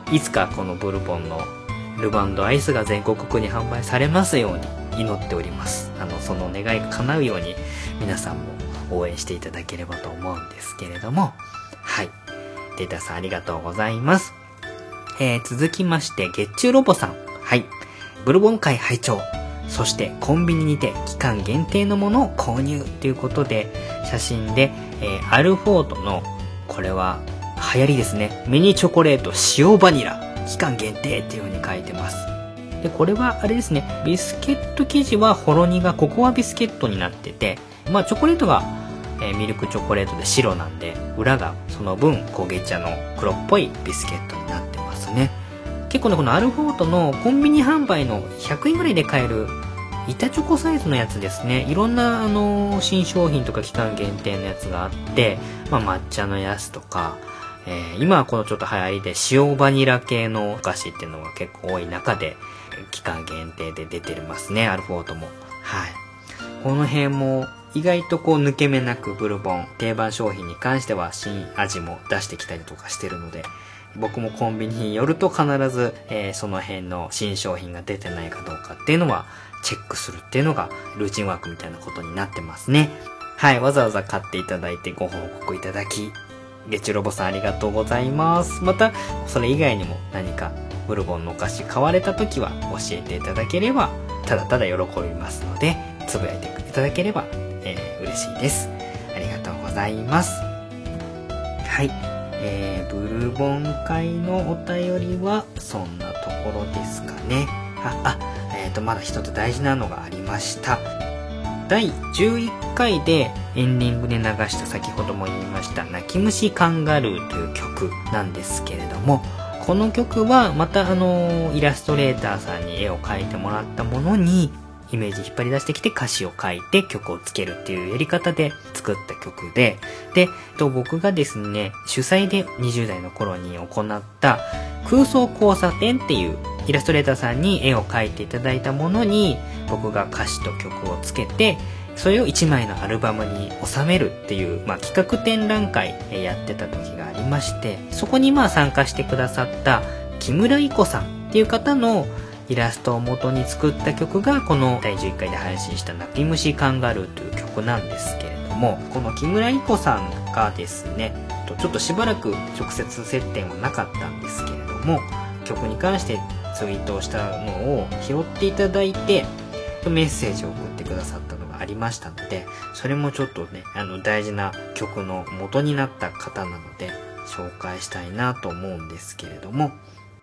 S1: いつかこのブルボンのルバンドアイスが全国区に販売されますように祈っております。あの、その願いが叶うように皆さんも応援していただければと思うんですけれども、はい。データさんありがとうございます。えー、続きまして、月中ロボさん。はい。ブルボン会拝聴。そしてコンビニにて期間限定のものを購入ということで、写真で、えー、アルフォートの、これは流行りですね。ミニチョコレート塩バニラ。期間限定っていう風に書いてます。で、これはあれですね。ビスケット生地はほろ苦ココアビスケットになってて、まあチョコレートが、えー、ミルクチョコレートで白なんで、裏がその分焦げ茶の黒っぽいビスケットになってますね。結構ね、このアルフォートのコンビニ販売のひゃくえんぐらいで買える板チョコサイズのやつですね。いろんなあのー、新商品とか期間限定のやつがあって、まあ抹茶のやつとか、えー、今はこのちょっと流行りで塩バニラ系のお菓子っていうのが結構多い中で、期間限定で出てますね、アルフォートも。はい。この辺も意外とこう抜け目なくブルボン、定番商品に関しては新味も出してきたりとかしてるので、僕もコンビニに寄ると必ず、えー、その辺の新商品が出てないかどうかっていうのはチェックするっていうのがルーチンワークみたいなことになってますね。はい、わざわざ買っていただいてご報告いただき、月中ロボさんありがとうございます。また、それ以外にも何かブルボンのお菓子買われた時は教えていただければ、ただただ喜びますので、つぶやいていただければ、えー、嬉しいです。ありがとうございます。はい。えー、ブルボン会のお便りはそんなところですかね。あ、あ、えーと、まだ一つ大事なのがありました。だいじゅういっかいでエンディングで流した先ほども言いました泣き虫カンガルーという曲なんですけれども、この曲はまたあのイラストレーターさんに絵を描いてもらったものにイメージ引っ張り出してきて歌詞を書いて曲をつけるっていうやり方で作った曲で、で、僕がですね、主催でにじゅう代の頃に行った空想交差点っていうイラストレーターさんに絵を描いていただいたものに僕が歌詞と曲をつけて、それをいちまいのアルバムに収めるっていう、まあ、企画展覧会やってた時がありまして、そこにまあ参加してくださった木村いこさんっていう方のイラストを元に作った曲がこのだいじゅういっかいで配信した泣き虫カンガルーという曲なんですけれども、この木村いこさんがですね、ちょっとしばらく直接接点はなかったんですけれども、曲に関してツイートをしたのを拾っていただいてメッセージを送ってくださったのがありましたので、それもちょっとね、あの大事な曲の元になった方なので紹介したいなと思うんですけれども、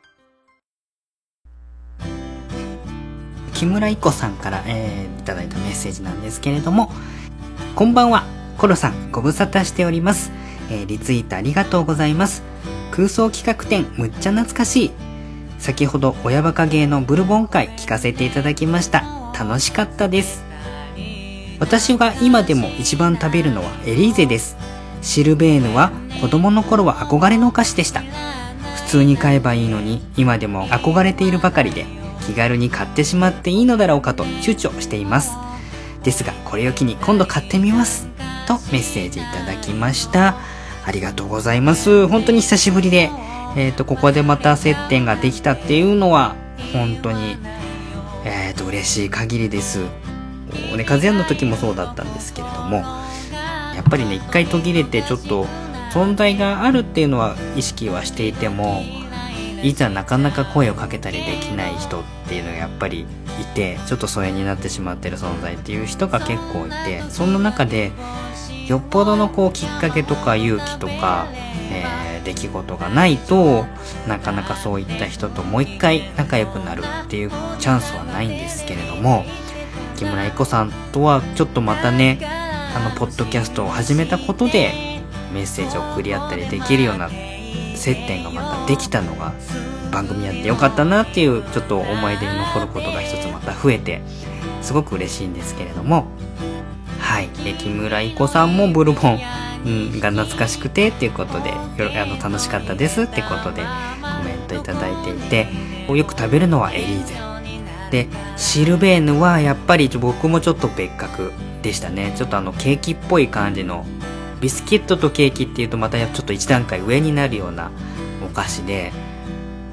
S1: 木村いこさんから、えー、いただいたメッセージなんですけれども、こんばんは、コロさんご無沙汰しております。えー、リツイートありがとうございます。空想企画展むっちゃ懐かしい。先ほど親バカ芸のブルボン会聞かせていただきました。楽しかったです。私が今でも一番食べるのはエリーゼです。シルベーヌは子供の頃は憧れのお菓子でした。普通に買えばいいのに今でも憧れているばかりで気軽に買ってしまっていいのだろうかと躊躇しています。ですがこれを機に今度買ってみますとメッセージいただきました。ありがとうございます。本当に久しぶりで、えっとここでまた接点ができたっていうのは本当にえっと嬉しい限りです。ね、和也の時もそうだったんですけれども、やっぱりね、一回途切れてちょっと存在があるっていうのは意識はしていても、いざなかなか声をかけたりできない人っていうのがやっぱりいて、ちょっと疎遠になってしまってる存在っていう人が結構いて、そんな中でよっぽどのこうきっかけとか勇気とか、えー、出来事がないとなかなかそういった人ともう一回仲良くなるっていうチャンスはないんですけれども、木村いこさんとはちょっとまたね、あのポッドキャストを始めたことでメッセージを送り合ったりできるような接点がまたできたのが番組やってよかったなっていうちょっと思い出に残ることが一つまた増えてすごく嬉しいんですけれども、はい、で木村いこさんもブルボン、うん、が懐かしくてっていうことでよあの楽しかったですってことでコメントいただいていて、よく食べるのはエリーゼで、シルベーヌはやっぱり僕もちょっと別格でしたね。ちょっとあのケーキっぽい感じの、ビスケットとケーキっていうとまたちょっと一段階上になるようなお菓子で、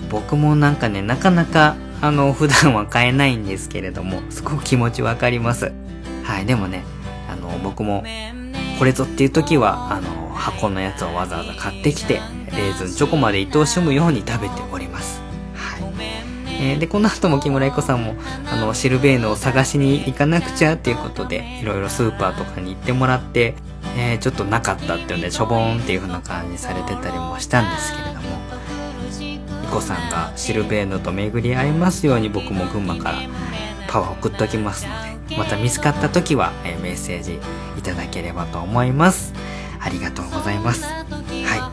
S1: 僕もなんかね、なかなか、あの、普段は買えないんですけれども、すごく気持ちわかります。はい、でもね、あの、僕も、これぞっていう時は、あの、箱のやつをわざわざ買ってきて、レーズンチョコまで愛おしむように食べております。はい。えー、で、この後も木村彦さんも、あの、シルベーヌを探しに行かなくちゃっていうことで、いろいろスーパーとかに行ってもらって、えー、ちょっとなかったっていうんで、しょぼーんっていう風な感じされてたりもしたんですけれども、彦さんがシルベーヌと巡り合いますように僕も群馬からパワー送っときますので、また見つかった時は、えー、メッセージいただければと思います。ありがとうございます。はい。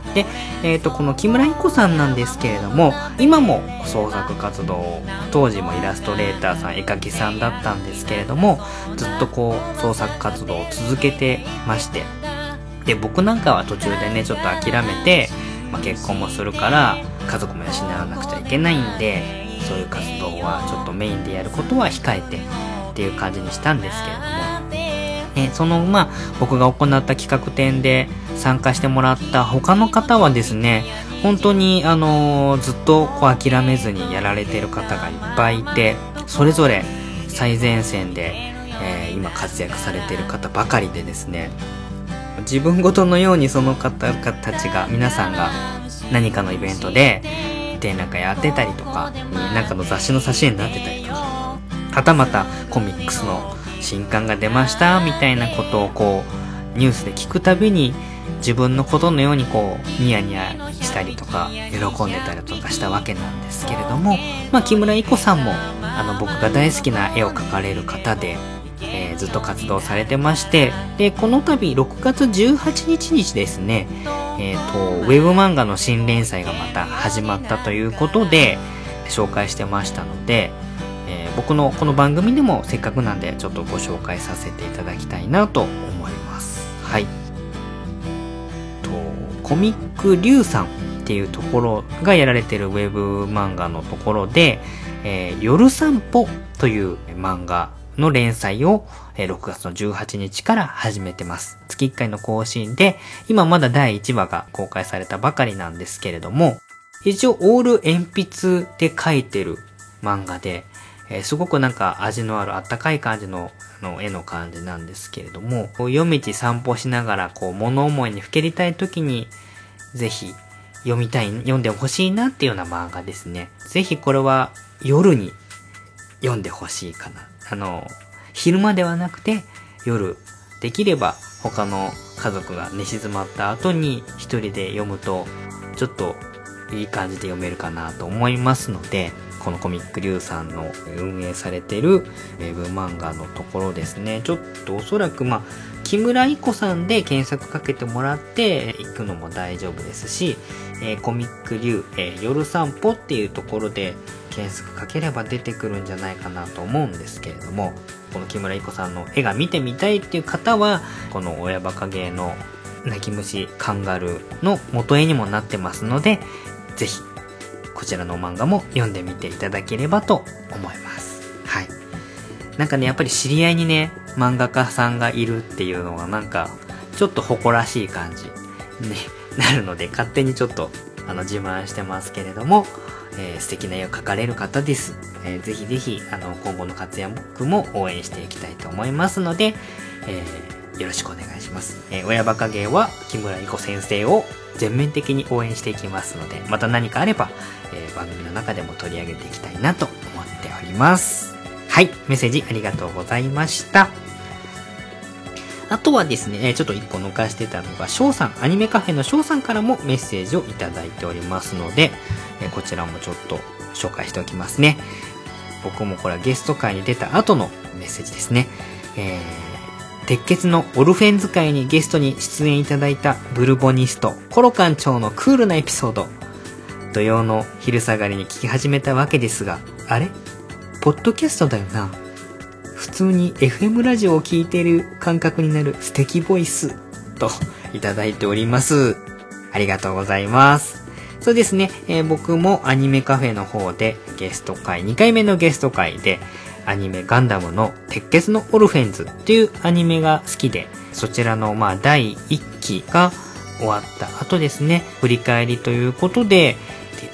S1: で、えっと、この木村彦さんなんですけれども、今も創作活動を、当時もイラストレーターさん、絵描きさんだったんですけれども、ずっとこう、創作活動を続けてまして、で、僕なんかは途中でね、ちょっと諦めて、まあ、結婚もするから、家族も養わなくちゃいけないんで、そういう活動はちょっとメインでやることは控えてっていう感じにしたんですけれども、えそのまあ僕が行った企画展で参加してもらった他の方はですね、本当にあのー、ずっとこう諦めずにやられてる方がいっぱいいて、それぞれ最前線で、えー、今活躍されている方ばかりでですね、自分ごとのようにその方たちが皆さんが何かのイベントで展覧会やってたりとか、なんかの雑誌の挿絵になってたりとか、はたまたコミックスの新刊が出ましたみたいなことをこうニュースで聞くたびに、自分のことのようにこうニヤニヤしたりとか喜んでたりとかしたわけなんですけれども、まあ木村彦さんもあの僕が大好きな絵を描かれる方で、えー、ずっと活動されてまして、でこの度ろくがつじゅうはちにちにですね、えーとウェブ漫画の新連載がまた始まったということで紹介してましたので、えー、僕のこの番組でもせっかくなんでちょっとご紹介させていただきたいなと思います。はい。とコミックリュウさんっていうところがやられてるウェブ漫画のところで、えー、夜散歩という漫画の連載をろくがつのじゅうはちにちから始めてます。月いっかいの更新で、今まだだいいちわが公開されたばかりなんですけれども、一応オール鉛筆で描いてる漫画で、えー、すごくなんか味のあるあったかい感じの、の絵の感じなんですけれども、夜道散歩しながらこう物思いにふけりたい時にぜひ読みたい、読んでほしいなっていうような漫画ですね。ぜひこれは夜に読んでほしいかな。あの、昼間ではなくて夜、できれば他の家族が寝静まった後に一人で読むとちょっといい感じで読めるかなと思いますので、このコミックリュウさんの運営されているウェブ漫画のところですね、ちょっとおそらくまあ木村彦さんで検索かけてもらって行くのも大丈夫ですし、えー、コミックリュウ、えー、夜散歩っていうところで検索かければ出てくるんじゃないかなと思うんですけれども、この木村彦さんの絵が見てみたいっていう方はこの親バカゲーの泣き虫カンガルーの元絵にもなってますので、ぜひこちらの漫画も読んでみていただければと思います。はい。なんかね、やっぱり知り合いにね、漫画家さんがいるっていうのがなんかちょっと誇らしい感じになるので、勝手にちょっとあの自慢してますけれども、えー、素敵な絵を描かれる方です。えー、ぜひぜひあの今後の活躍も応援していきたいと思いますので、えー、よろしくお願いします。えー、親バカゲーは木村彦先生を全面的に応援していきますので、また何かあれば、えー、番組の中でも取り上げていきたいなと思っております。はい、メッセージありがとうございました。あとはですね、ちょっと一個抜かしてたのが、翔さん、アニメカフェの翔さんからもメッセージをいただいておりますので、えこちらもちょっと紹介しておきますね。僕もこれはゲスト会に出た後のメッセージですね。えー、鉄血のオルフェン使いにゲストに出演いただいたブルボニスト、コロ館長のクールなエピソード、土曜の昼下がりに聞き始めたわけですが、あれ？ポッドキャストだよな。普通に エフエム ラジオを聞いている感覚になる素敵ボイスといただいております。ありがとうございます。そうですね、えー、僕もアニメカフェの方でゲスト会、にかいめのゲスト会でアニメガンダムの鉄血のオルフェンズっていうアニメが好きで、そちらのまあだいいっきが終わった後ですね、振り返りということで、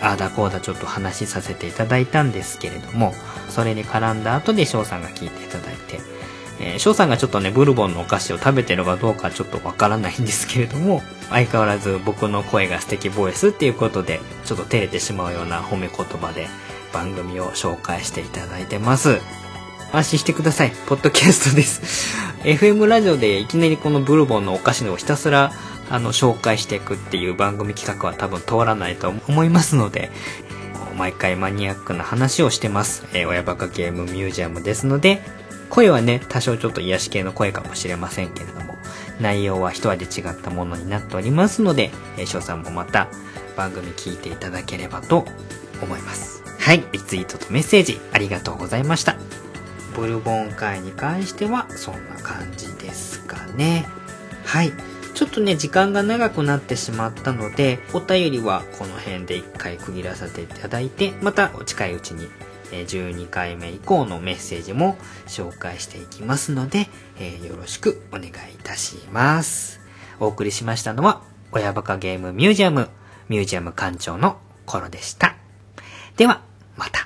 S1: ああだこうだちょっと話しさせていただいたんですけれども、それに絡んだ後で翔さんが聞いていただいて、えー、翔さんがちょっとね、ブルボンのお菓子を食べてるかどうかちょっとわからないんですけれども、相変わらず僕の声が素敵ボイスっていうことで、ちょっと照れてしまうような褒め言葉で番組を紹介していただいてます。安心してください。ポッドキャストです。エフエム ラジオでいきなりこのブルボンのお菓子をひたすらあの紹介していくっていう番組企画は多分通らないと思いますので、毎回マニアックな話をしてます。えー、親バカゲームミュージアムですので、声はね、多少ちょっと癒し系の声かもしれませんけれども、内容は一味違ったものになっておりますので、えー、翔さんもまた番組聞いていただければと思います。はい、リツイートとメッセージありがとうございました。ブルボン会に関してはそんな感じですかね。はい。ちょっとね、時間が長くなってしまったので、お便りはこの辺で一回区切らせていただいて、またお近いうちにじゅうにかいめ以降のメッセージも紹介していきますので、えー、よろしくお願いいたします。お送りしましたのは、親バカゲームミュージアム、ミュージアム館長のコロでした。では、また。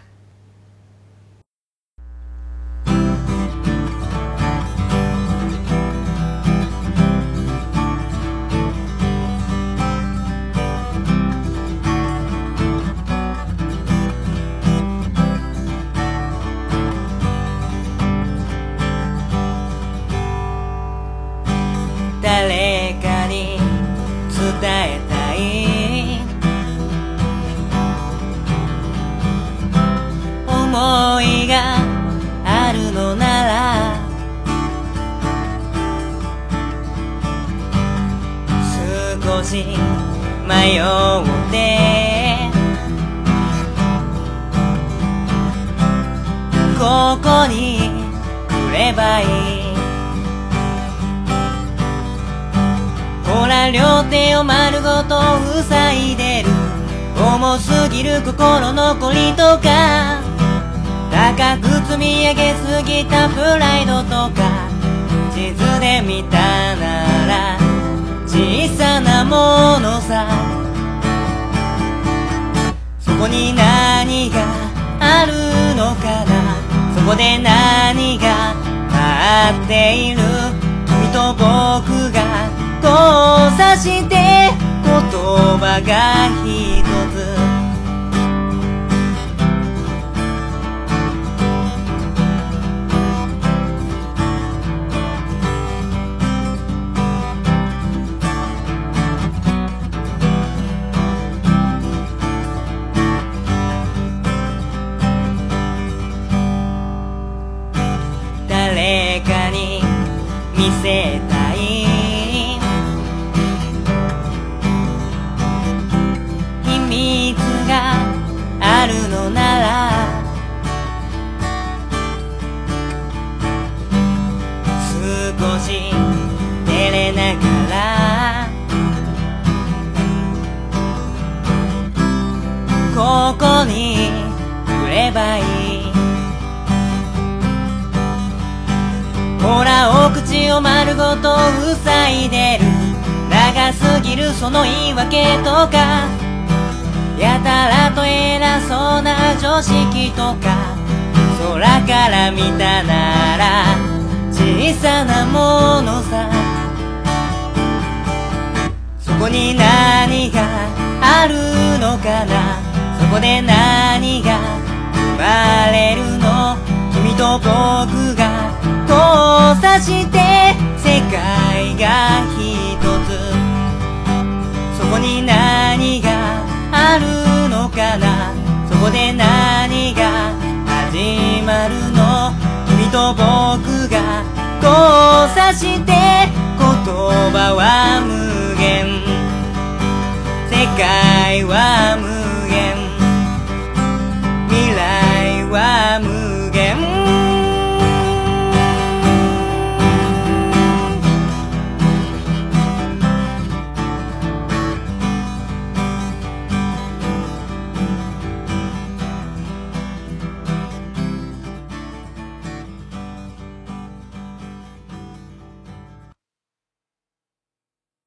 S2: 誰かに伝えたい思いがあるのなら、少し迷ってここに来ればいい。ほら両手を丸ごと塞いでる重すぎる心のこりとか、高く積み上げすぎたプライドとか、地図で見たなら小さなものさ。そこに何があるのかな、そこで何が待っている。君と僕が交差して言葉が一つ、誰かに見せたい秘密があるのなら、少し照れながらここに来ればいい。ほらお口を丸ごと塞いでる長すぎるその言い訳とか、やたらと偉そうな常識とか、空から見たなら小さなものさ。そこに何があるのかな、そこで何が生まれるの。君と僕が交差して世界が一つ、そこに何があるのかな、そこで何が始まるの。君と僕が交差して言葉は無限、世界は